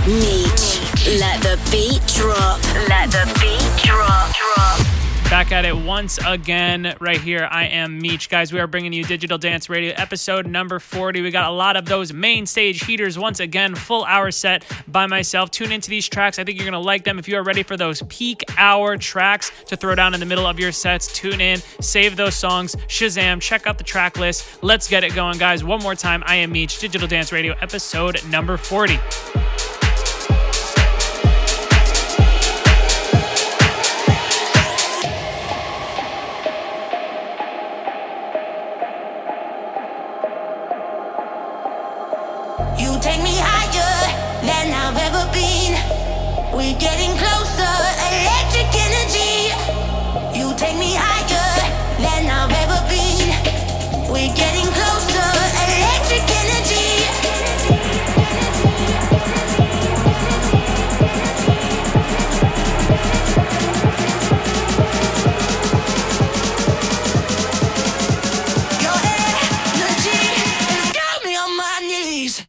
Meech, let the beat drop. Let the beat drop. Back at it once again right here. I am Meech. Guys, we are bringing you Digital Dance Radio episode number 40. We got a lot of those main stage heaters once again, full hour set by myself. Tune into these tracks. I think you're going to like them. If you are ready for those peak hour tracks to throw down in the middle of your sets, tune in, save those songs, Shazam, check out the track list. Let's get it going, guys. One more time, I am Meech, Digital Dance Radio episode number 40. We're getting closer, electric energy. You take me higher than I've ever been. We're getting closer, electric energy. Your energy has got me on my knees.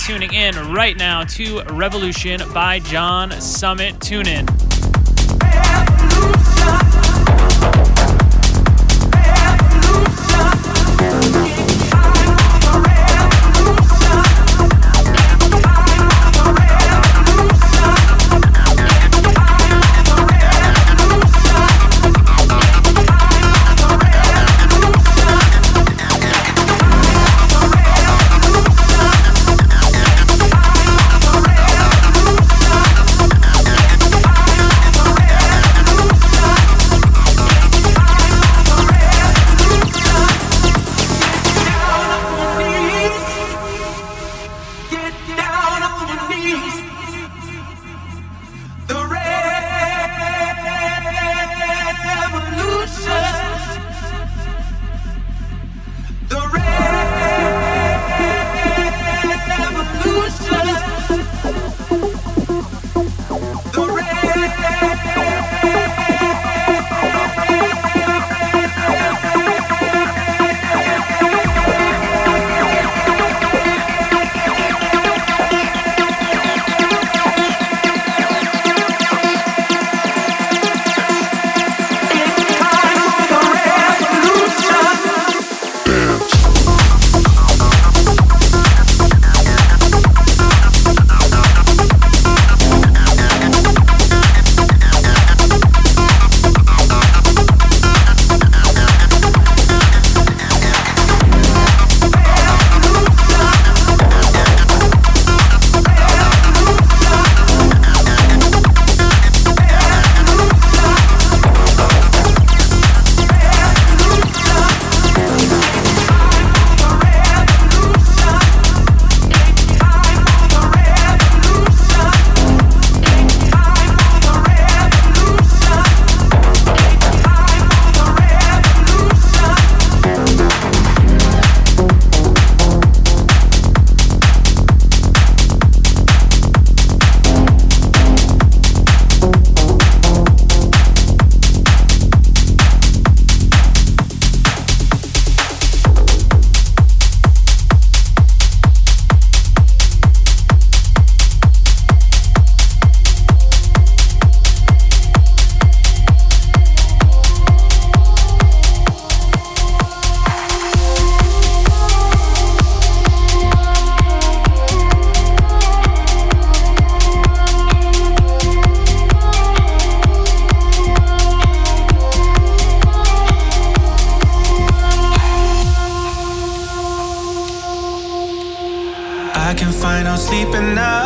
tuning in right now to Revolution by John Summit. Tune in. I can find no sleep at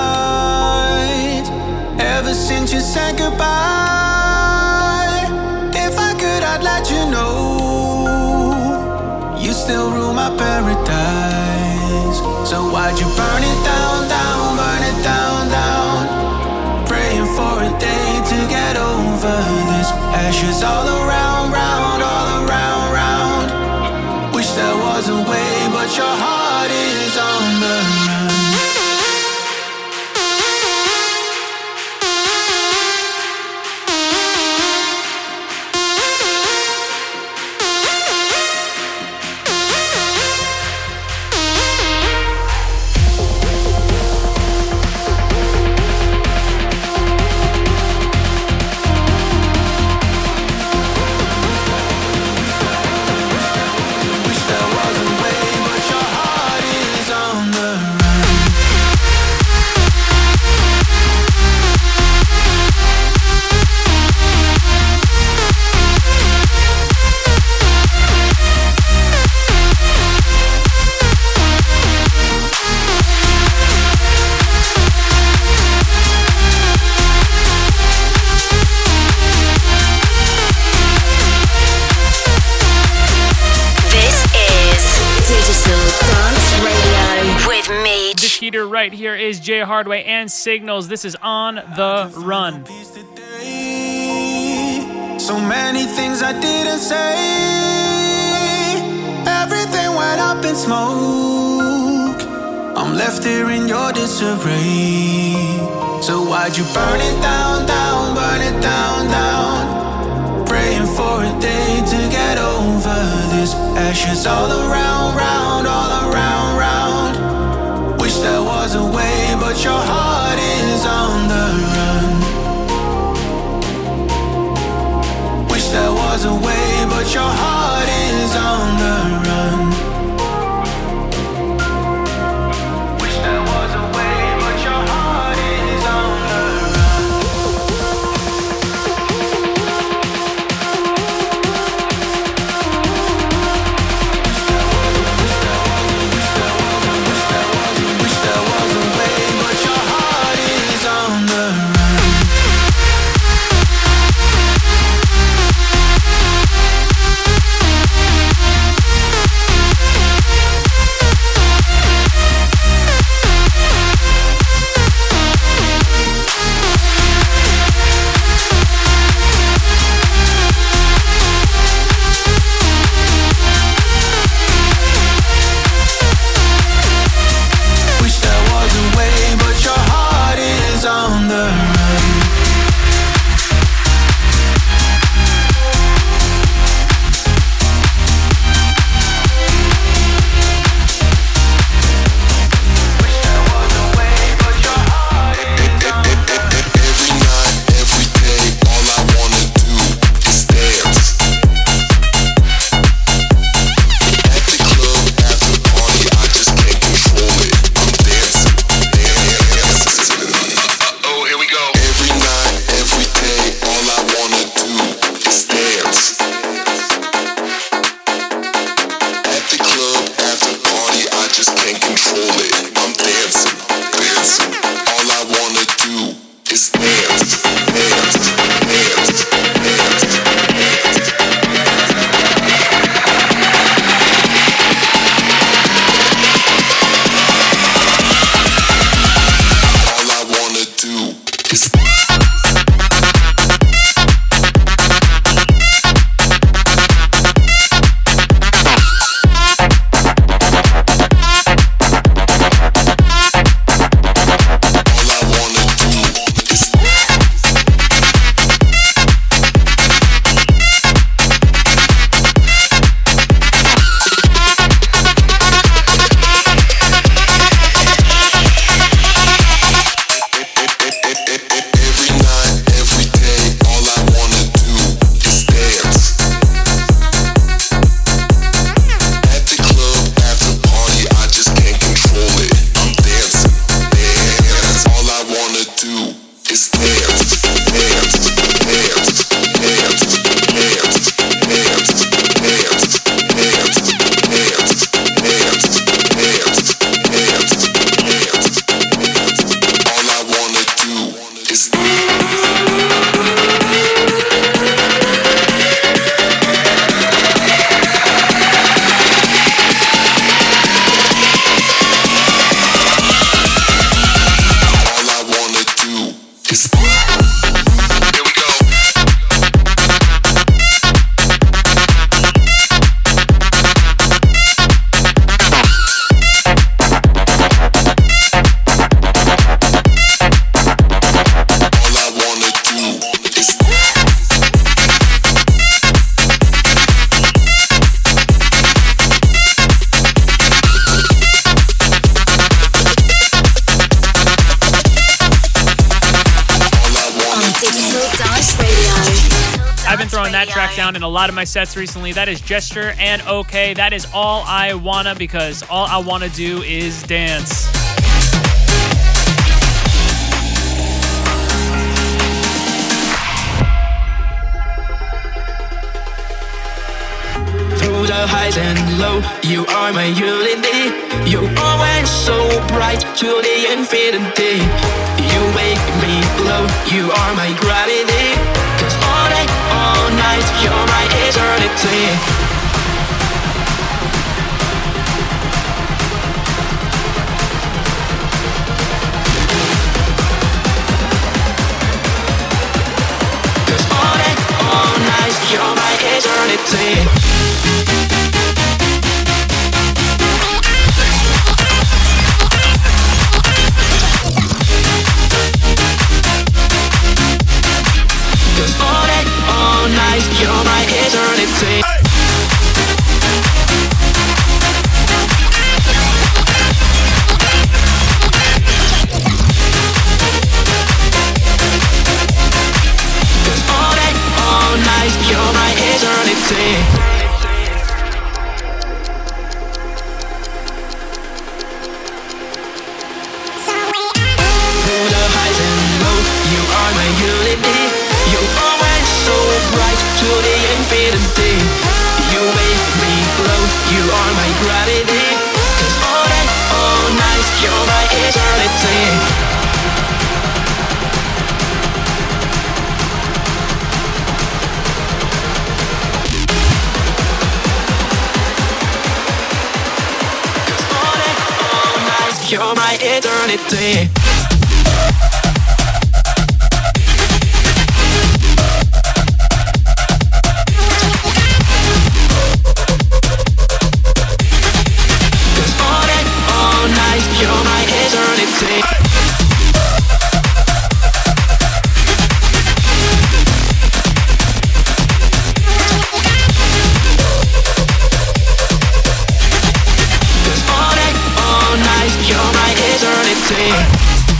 night ever since you said goodbye. If I could, I'd let you know you still rule my paradise. So why'd you burn it down, down, burn it down, down? Praying for a day to get over this. Ashes all around, round, all around, round. Wish there was a way, but your heart is on the run. Heater right here is Jay Hardway and Signals. This is On the Run. So many things I didn't say. Everything went up in smoke. I'm left here in your disarray. So why'd you burn it down, down, burn it down, down? Praying for a day to get over this. Ashes all around, round, all around, round. Wish there was a but your heart is on the run. Wish there was a way, but your heart is on the run. Wish there was a way, but your heart is on the run. Wish there was a way, but your heart is on the run. Wish there was a way, but your heart is on the run. Wish there was a way, but your heart is on the run. Every night, every day, all I wanna do is dance. At the club, after party, I just can't control it. I'm dancing, dancing. Oh, here we go. Every night, every day, all I wanna do is dance. At the club, after party, I just can't control it. I'm dancing, dancing. All I wanna do is dance, dance, dance, dance, dance. All I wanna do is all I wanna do is every night, every day, all I wanna do is dance. At the club, after party, I just can't control it. I'm dancing, dance. All I wanna do is dance, dance, dance, dance, dance, dance, dance, dance, dance, dance, dance, dance. All I wanna do is all I wanna do is here we go. All I wanna do is all I wanna do. Digital Dance Radio. I've been throwing that track down in a lot of my sets recently. That is Gesture and OK. That is All I Wanna, because all I wanna do is dance. Through the highs and low, you are my unity. You always so bright to the infinity. You make me glow, you are my gravity. 'Cause all day, all night, you're my eternity. 'Cause all day, all night, you're my eternity. You're my eternity. you're my eternity. You're my eternity. Cause all day, all night, you're my eternity.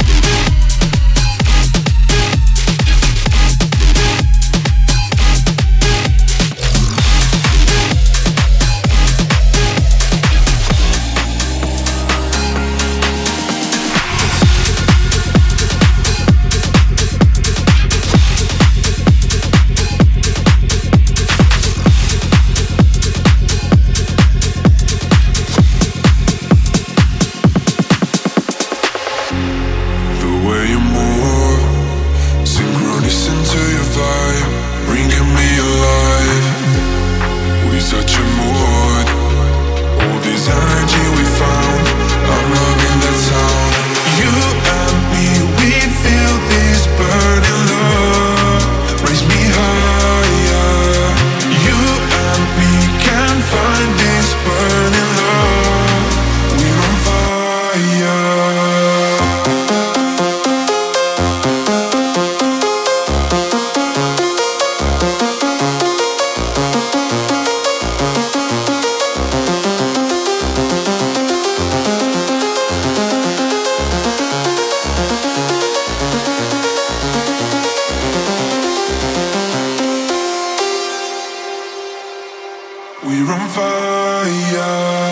We're on fire.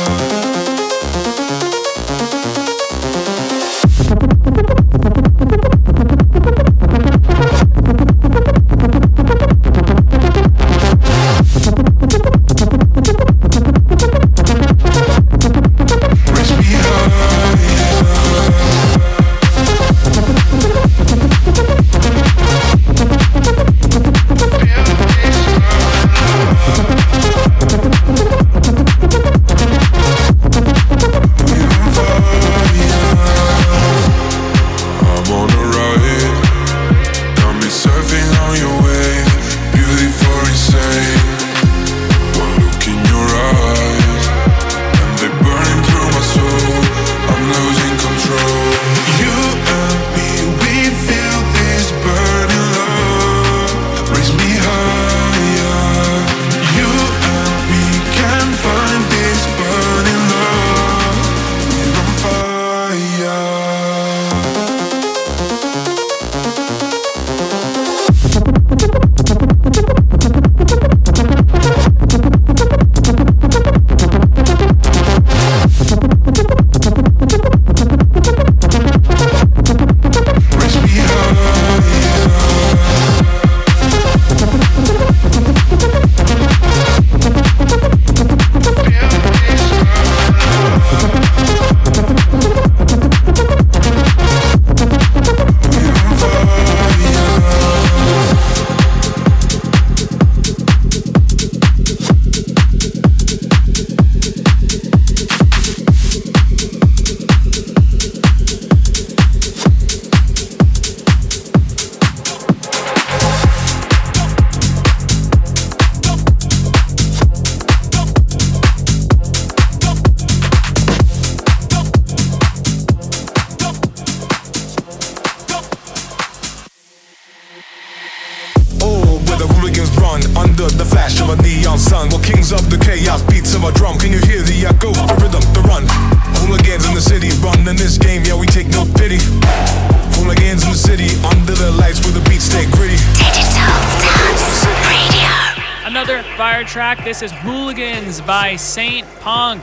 Under the flash of a neon sun, well, kings of the chaos, beats of a drum. Can you hear the echo, the rhythm, the run? Hooligans in the city, running this game, yeah, we take no pity. Hooligans in the city, under the lights where the beats stay gritty. Digital Dance Radio. Another fire track. This is Hooligans by Saint Punk.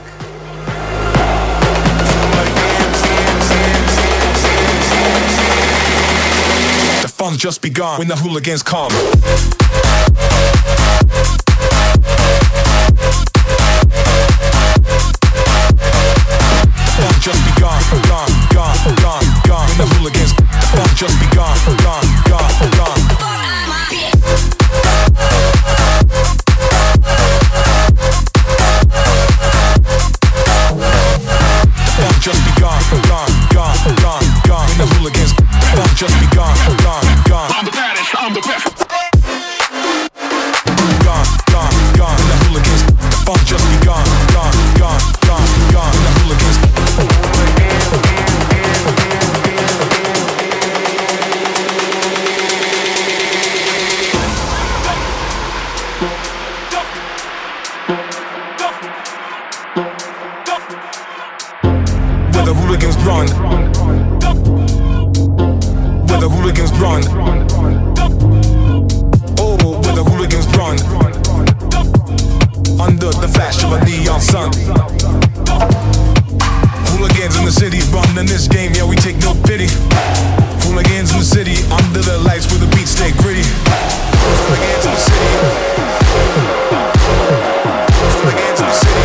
The fun's just begun when the hooligans come. The fun's just begun, gone, gone, gone, gone. When the hooligans, the fun's just begun, gone, gone, gone. The fun's just begun. hooligans run. Oh, where the hooligans run. Under the flash of a neon sun. Hooligans in the city running this game, yeah, we take no pity. Hooligans in the city, under the lights where the beats stay gritty. Hooligans in the city. Hooligans in the city.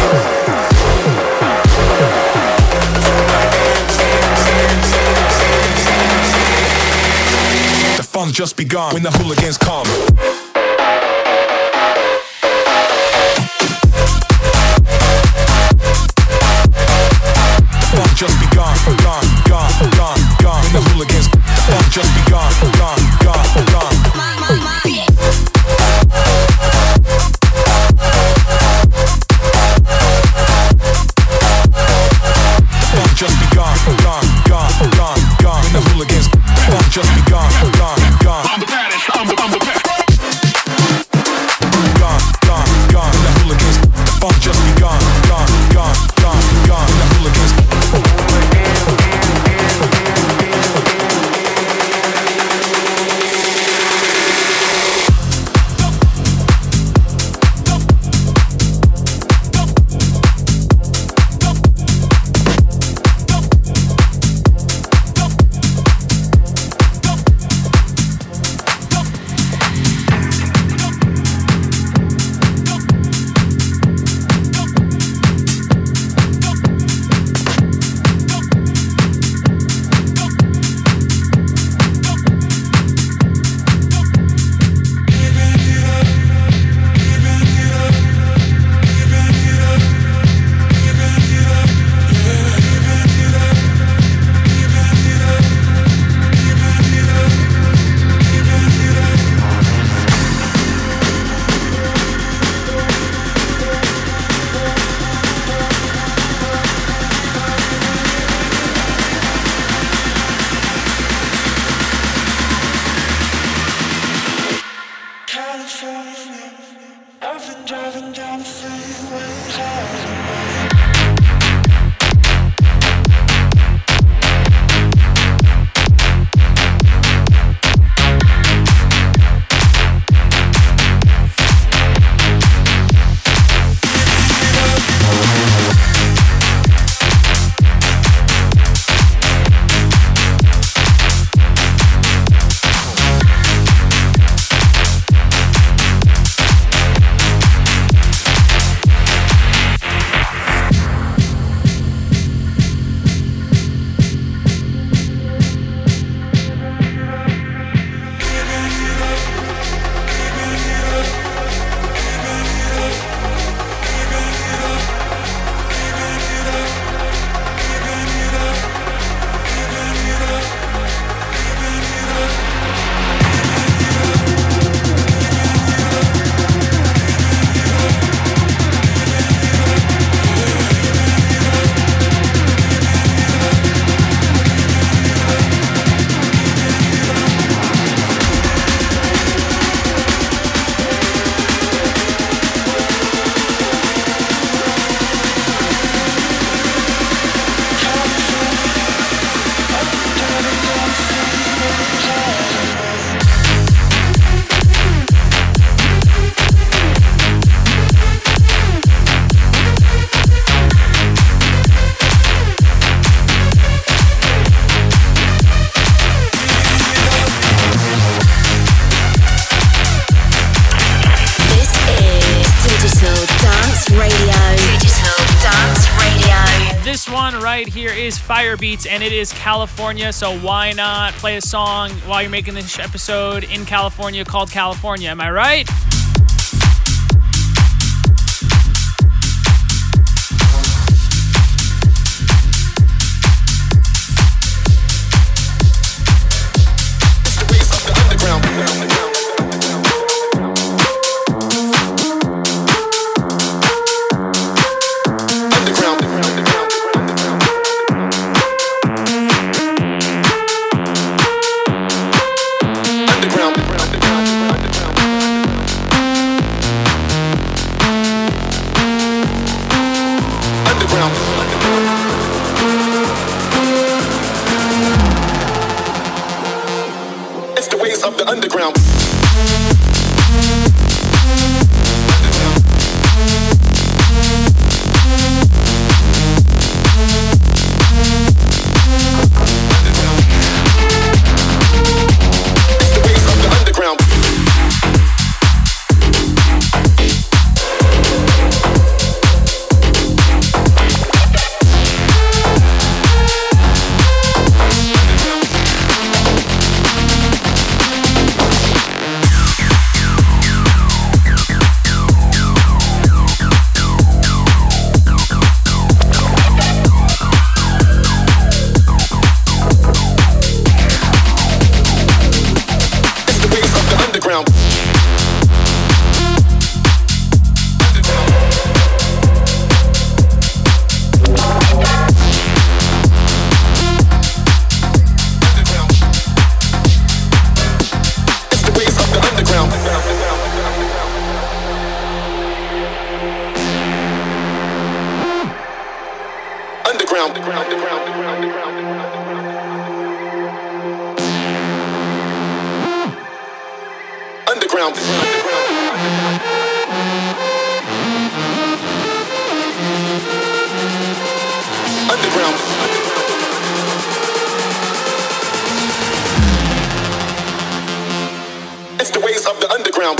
The fun's just begun when the hooligans come. Just begun, gone, gone, gone, gone. When the hooligans, just begun, gone, gone, gone. Just begun, gone, gone, gone, gone. When the hooligans, just begun, gone, gone. I'm the baddest, I'm the best. Gone, gone, gone. When the hooligans, just begun, gone, gone, gone, gone. When the hooligans. Right here is Firebeats, and it is California, so why not play a song while you're making this episode in California called California, am I right? of the underground. It's the ways of the underground.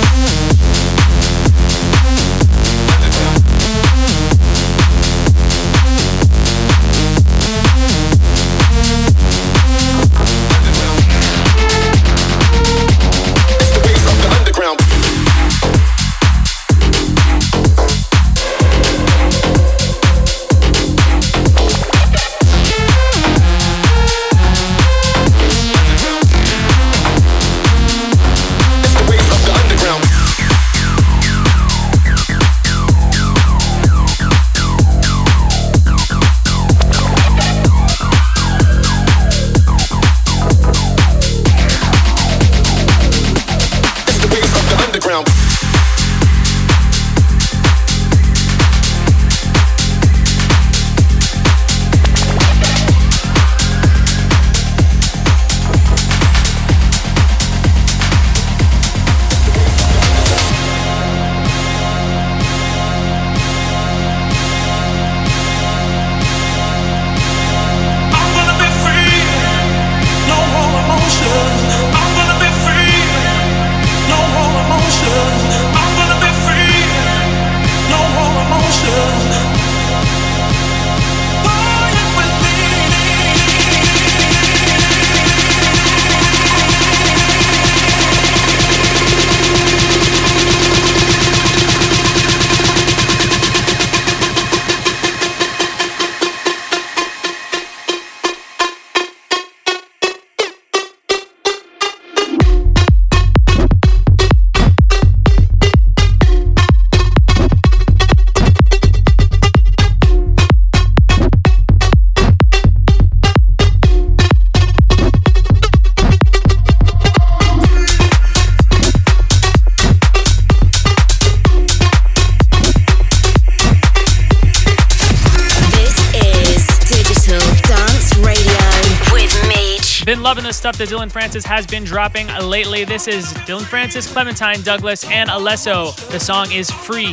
Been loving the stuff that Dylan Francis has been dropping lately. This is Dylan Francis, Clementine Douglas, and Alesso. The song is Free.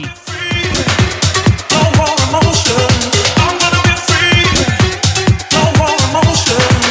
No more emotion. I'm gonna be free. No more emotion.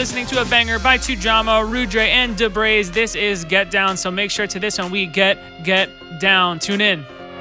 listening to a banger by Tujamo, Rudre, and Debraze. This is Get Down, so make sure to this one we get down. Tune in.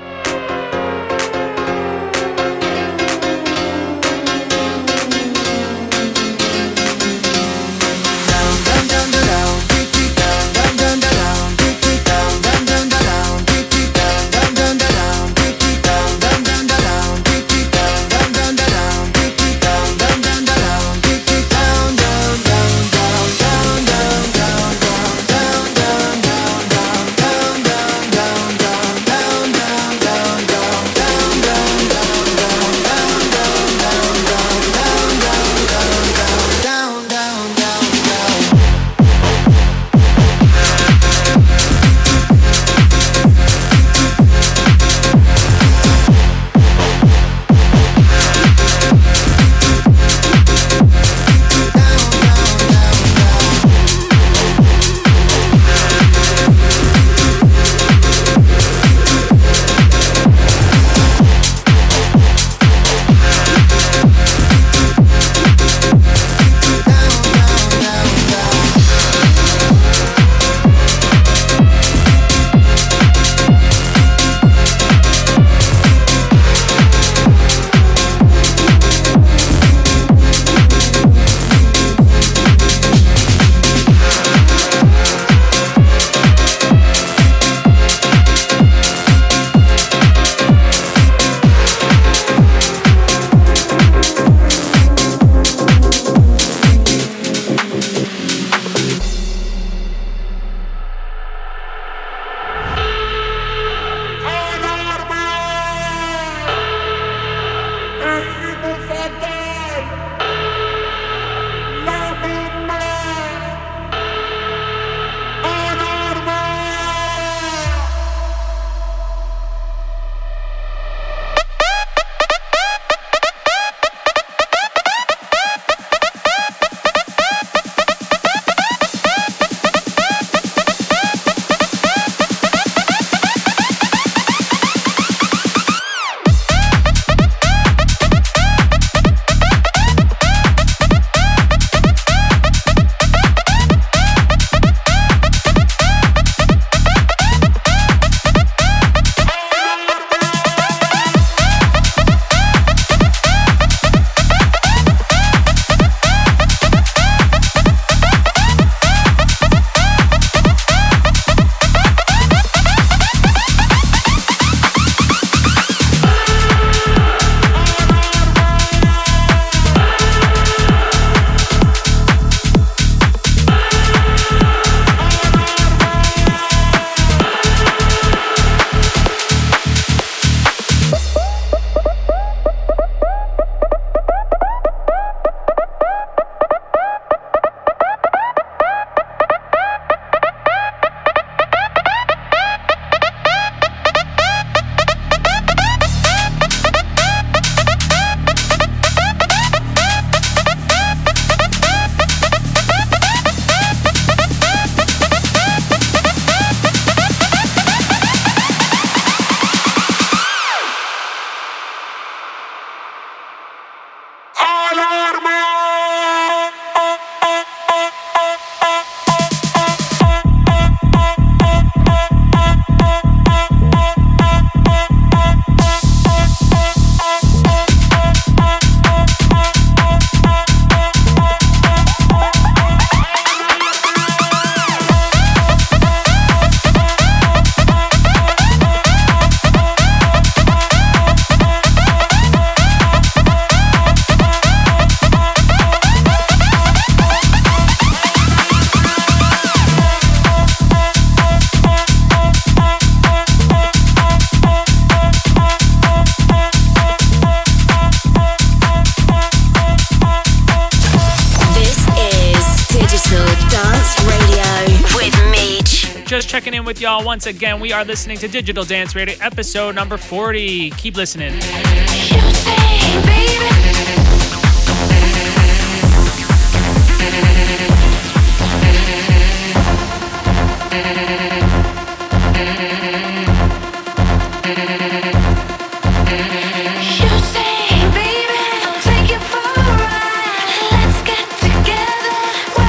Just checking in with y'all once again. We are listening to Digital Dance Radio, episode number 40. Keep listening. You say, baby. I'll take you for a ride. Let's get together.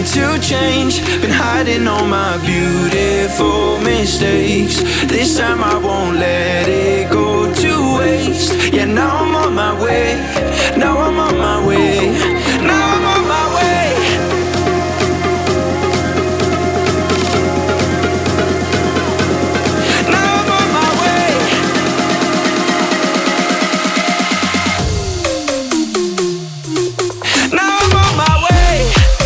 to change. Been hiding all my beautiful mistakes. This time I won't let it go to waste. Yeah, now I'm on my way. Now I'm on my way. Now I'm on my way. Now I'm on my way. Now I'm on my way.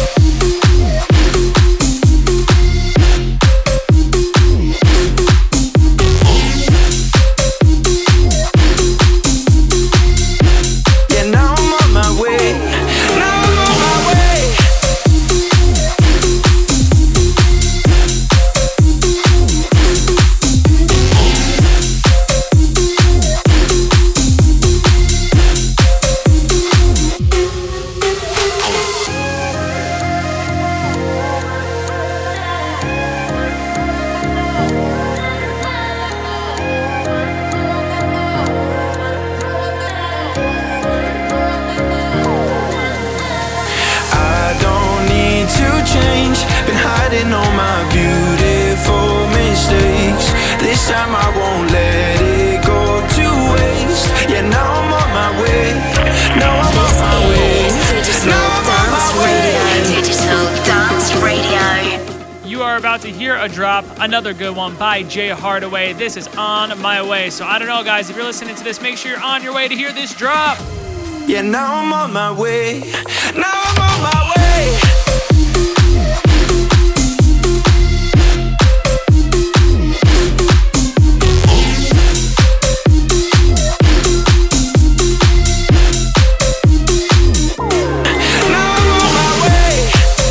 Yeah, now I'm on my way. Now I'm on my way. I don't need to change. Been hiding all my beautiful mistakes. This time I won't let it go to waste. Yeah, now I'm on my way. Now I'm on my way. Digital Dance Radio. Digital Dance Radio. You are about to hear a drop, another good one by Jay Hardaway. This is On My Way. So I don't know, guys, if you're listening to this, make sure you're on your way to hear this drop. Yeah, now I'm on my way. Now I'm on my way. Now I'm on my way.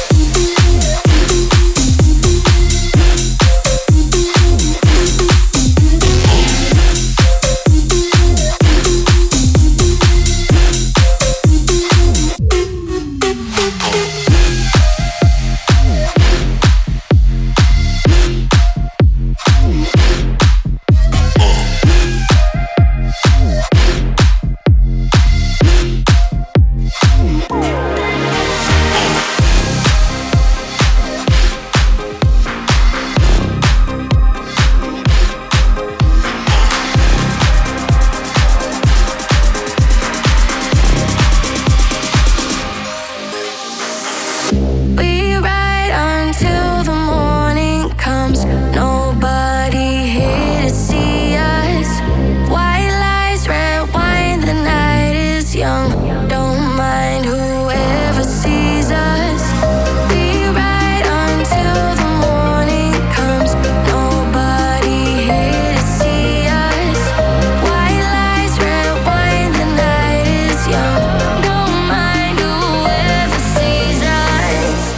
We ride until the morning comes. Nobody here to see us. White lies, red wine, the night is young. Don't mind whoever sees us. We ride until the morning comes. Nobody here to see us. White lies, red wine, the night is young. Don't mind whoever sees us.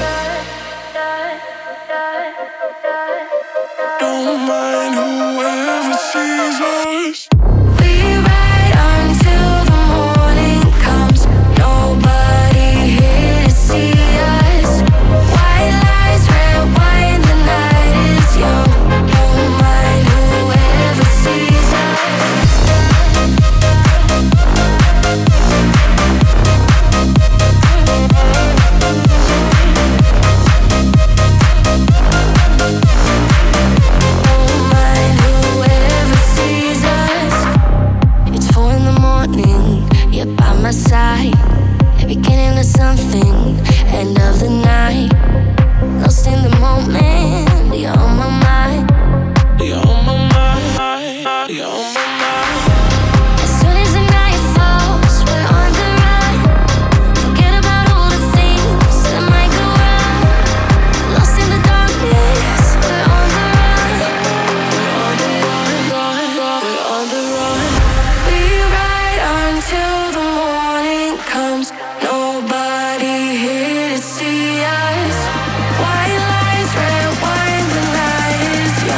Don't mind whoever sees us. We ride until the morning comes. Nobody here to see us. White lies, red wine, the night is young. Don't mind whoever sees us. Don't mind whoever sees us. It's 4 in the morning, you're by my side. The beginning of something, end of the night. Lost in the moment, you're on my mind. You're on my mind. You're on my mind. As soon as the night falls, we're on the run. Forget about all the things that might go wrong. Lost in the darkness, we're on the run. We're on the run. We ride until the morning comes. Nobody here to see us. White lies, red wine, the night is young.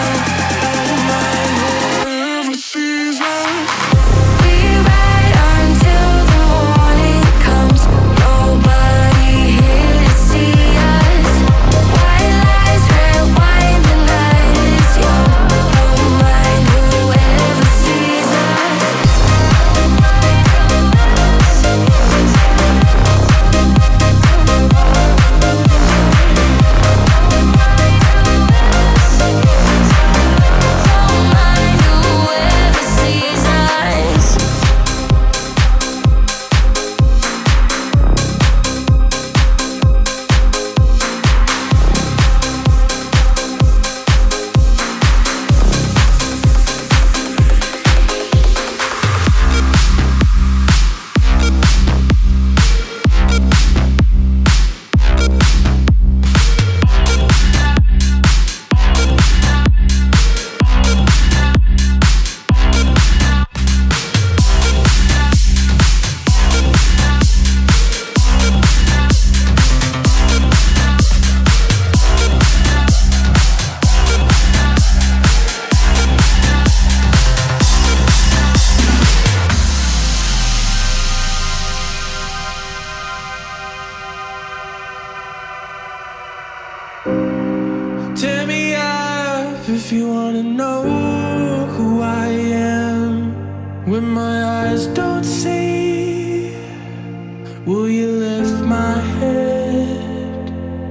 If you wanna know who I am when my eyes don't see, will you lift my head?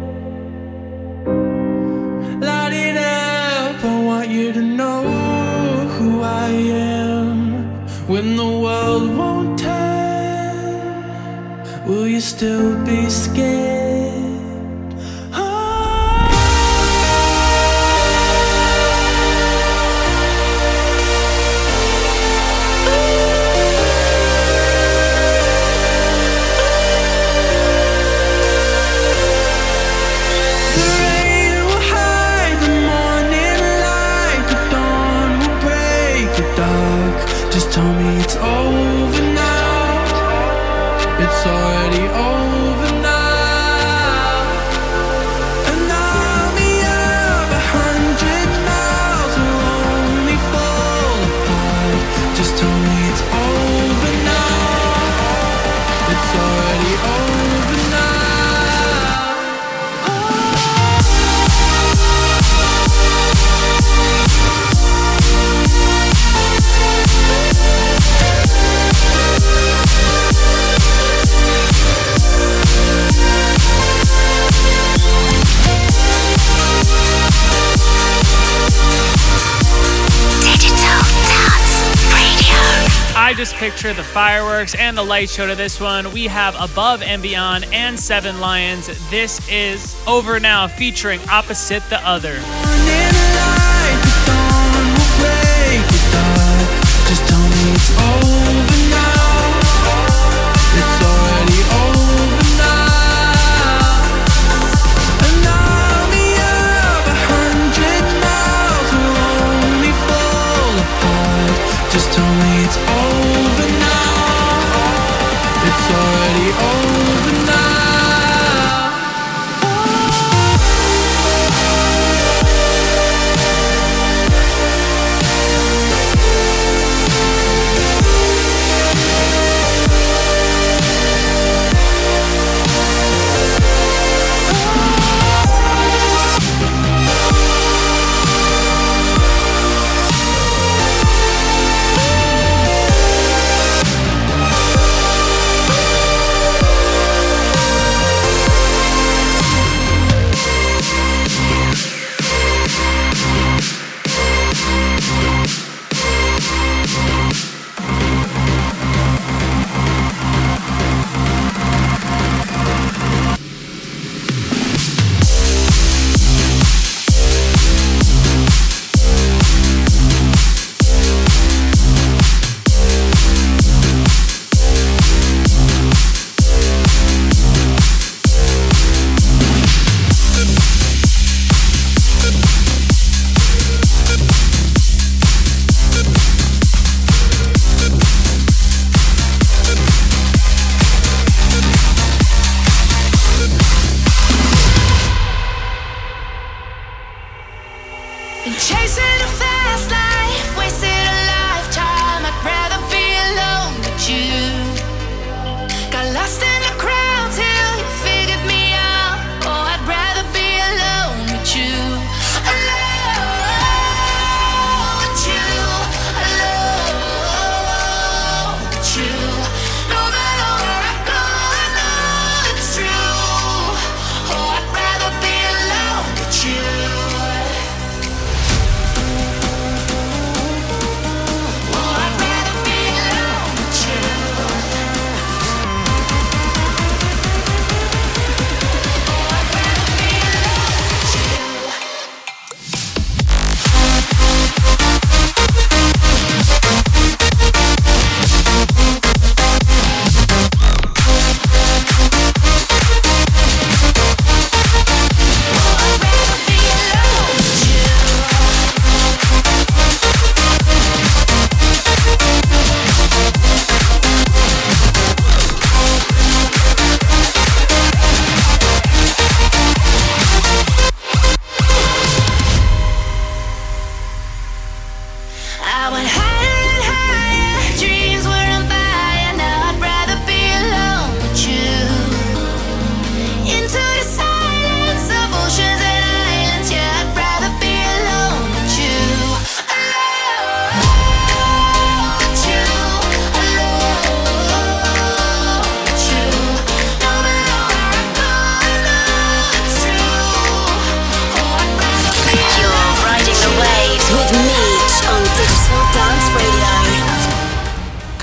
Light it up, I want you to know who I am when the world won't turn, will you still be scared? Just tell me it's over now. It's already over now. An army of 100 miles will only fall apart. Just tell me it's over now. It's already over now. I just picture the fireworks and the light show to this one. We have Above and Beyond and Seven Lions. This is Over Now featuring Opposite the Other. Just tell me it's over now. It's already over now. An army of 100 miles will only fall apart. Just tell me it's over now. It's already over now.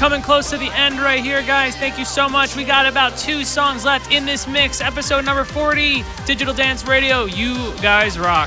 coming close to the end right here, guys. Thank you so much. We got about 2 songs left in this mix. Episode number 40, Digital Dance Radio. You guys rock.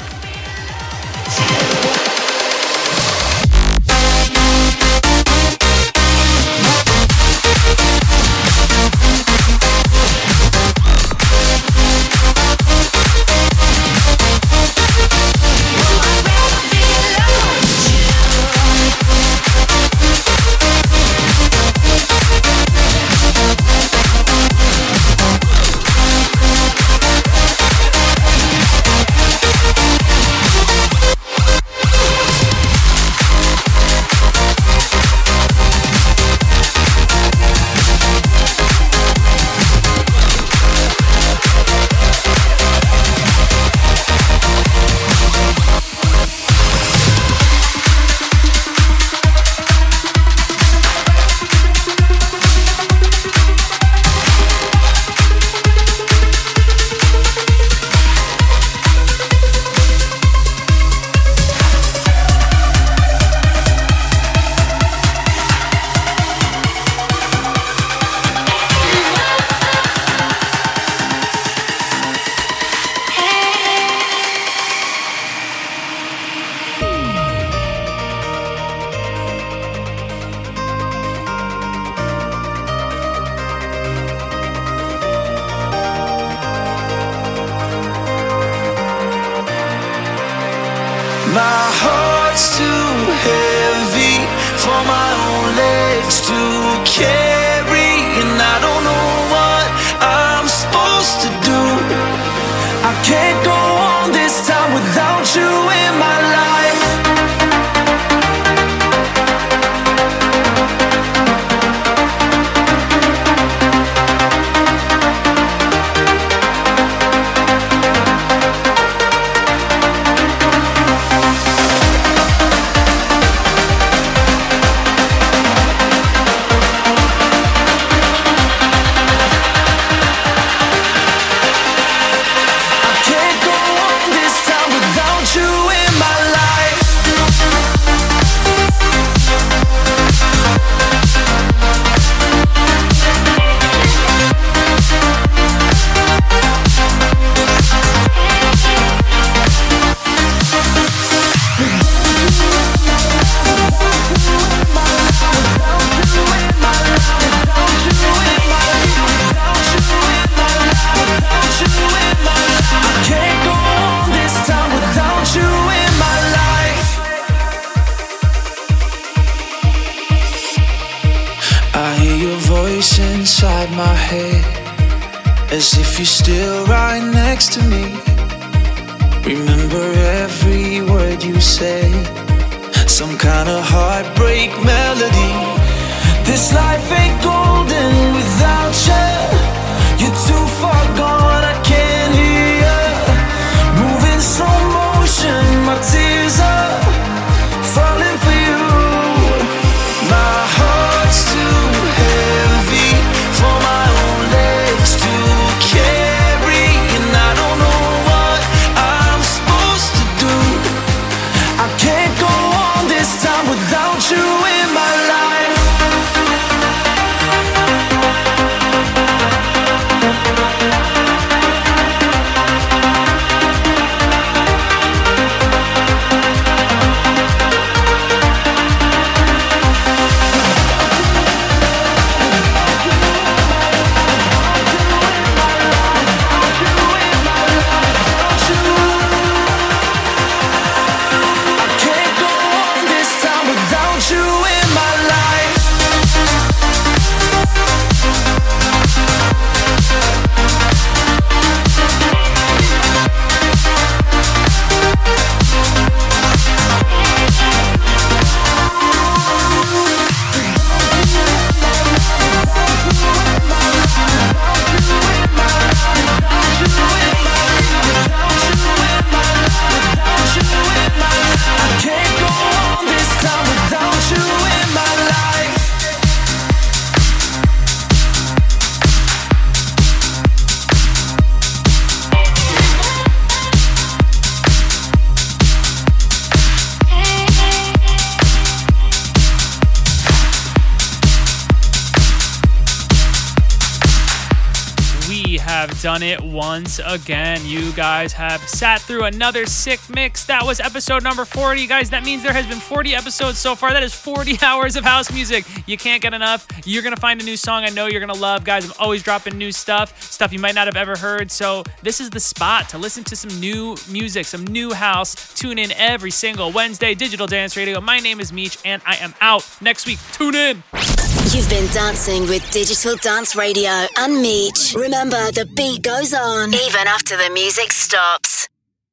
My heart's too heavy for my own legs to carry, and I don't know what I'm supposed to do. I can't go on this time without you in my life. Inside my head, as if you're still right next to me. Remember every word you say, some kind of heartbreak melody. This life ain't golden without you. You're too far gone, I can't hear you. Moving slow motion, my tears are falling for you. My heart's too heavy for my own legs to carry, and I don't know what I'm supposed to do. I can't go on this time without you in my life. have done it once again. You guys have sat through another sick mix. That was episode number 40. Guys, that means there has been 40 episodes so far. That is 40 hours of house music. You can't get enough. You're going to find a new song I know you're going to love. Guys, I'm always dropping new stuff you might not have ever heard. So this is the spot to listen to some new music, some new house. Tune in every single Wednesday, Digital Dance Radio. My name is Meech, and I am out next week. Tune in. You've been dancing with Digital Dance Radio and Meech. Remember, the beat goes on even after the music stops.